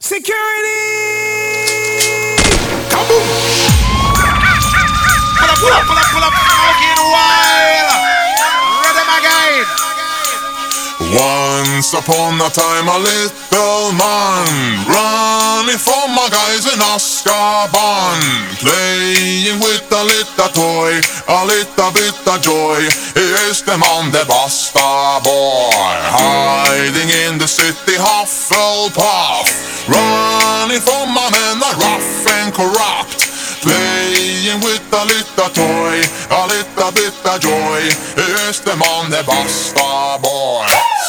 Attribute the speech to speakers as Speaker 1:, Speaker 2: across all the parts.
Speaker 1: Security! Kaboom! Pull up, fucking wild! Rhythm again!
Speaker 2: Once upon a time a little man running from my guys in Azkaban, playing with a little toy, a little bit of joy. Here's the man, the Basta boy, hiding in the city Hufflepuff, running from my men are rough and corrupt, playing with a little toy, a little bit of joy. Here's the man, the Basta boy.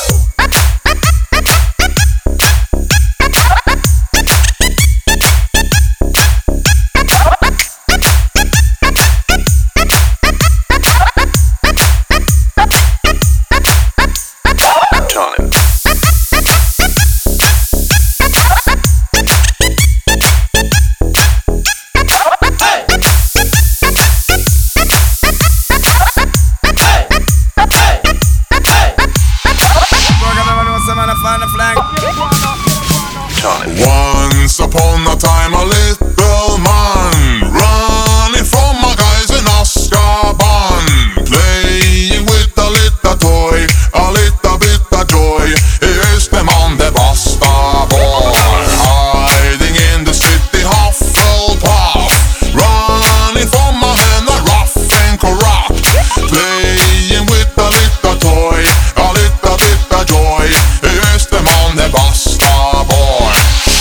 Speaker 2: Once upon a time a little man running from my guys in Azkaban, playing with a little toy, a little bit of joy. Here's the man, the Basta boy, hiding in the city Hufflepuff, running from my men are rough and corrupt, playing with a little toy, a little bit of joy. Here's the man, the Basta boy.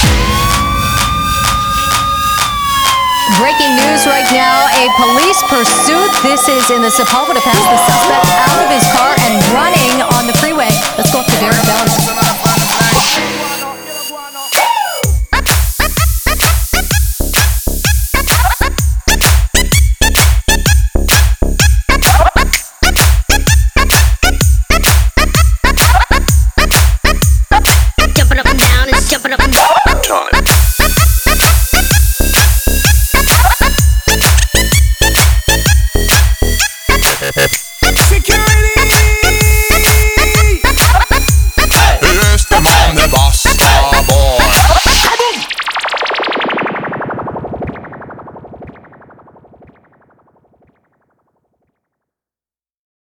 Speaker 3: Breaking news right now, a police pursuit. This is in the Sepulveda Pass. The suspect out of his car and running on the freeway. Let's go up to Derek Bellis.